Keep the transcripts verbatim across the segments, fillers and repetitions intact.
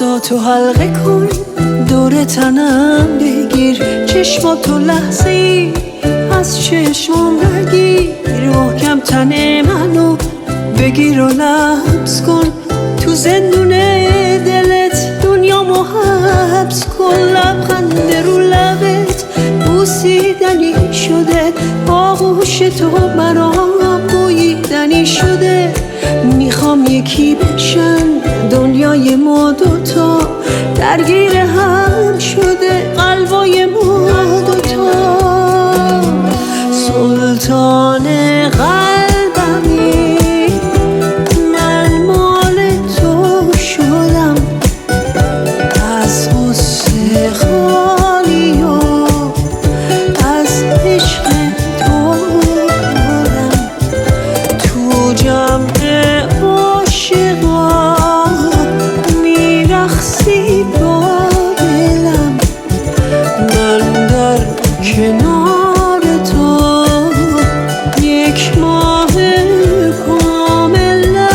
تو حلقه کن، دور تنم بگیر، چشماتو لحظه ای از چشمام نگیر، محکم تن منو بگیر و لمس کن، تو زندون دلت دنیامو حبس کن. لبخند رو لبت بوسیدنی شده، آغوش تو برام بویدنی شده، میخوام یکی بشن دنیای ما دوتا، درگیر هم شده قلبای ما دوتا. سلطان قلبمی من مال تو شدم، از غصه خالی و از عشق تو بودم، تو جمع عاشقا میرقصی با دلم، من در کنار تو یک ماه کاملم.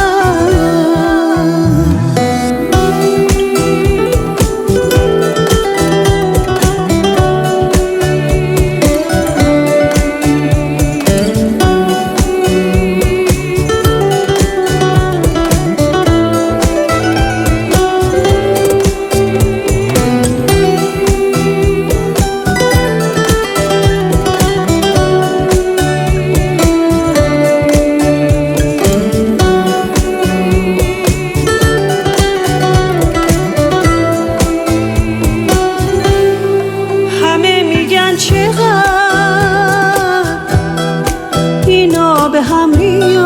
به هم میان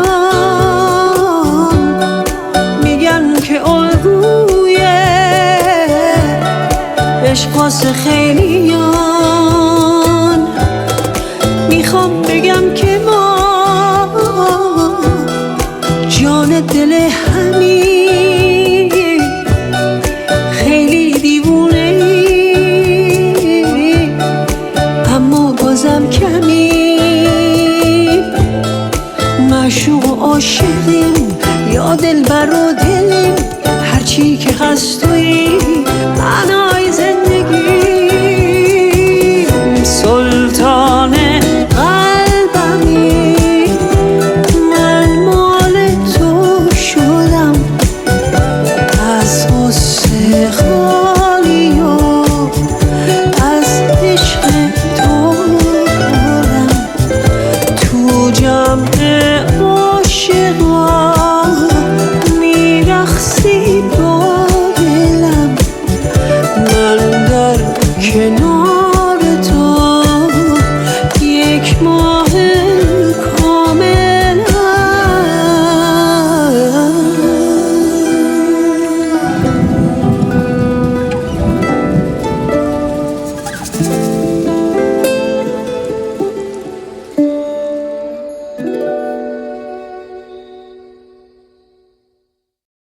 میگن که الگوی عشق واسه خیلیان، میخوام بگم که ما جان دل همی خیلی دیوونه ای، اما بازم کمی معشوق و عاشقیم، یا دلبر و دلیم، هرچی که هست تویی من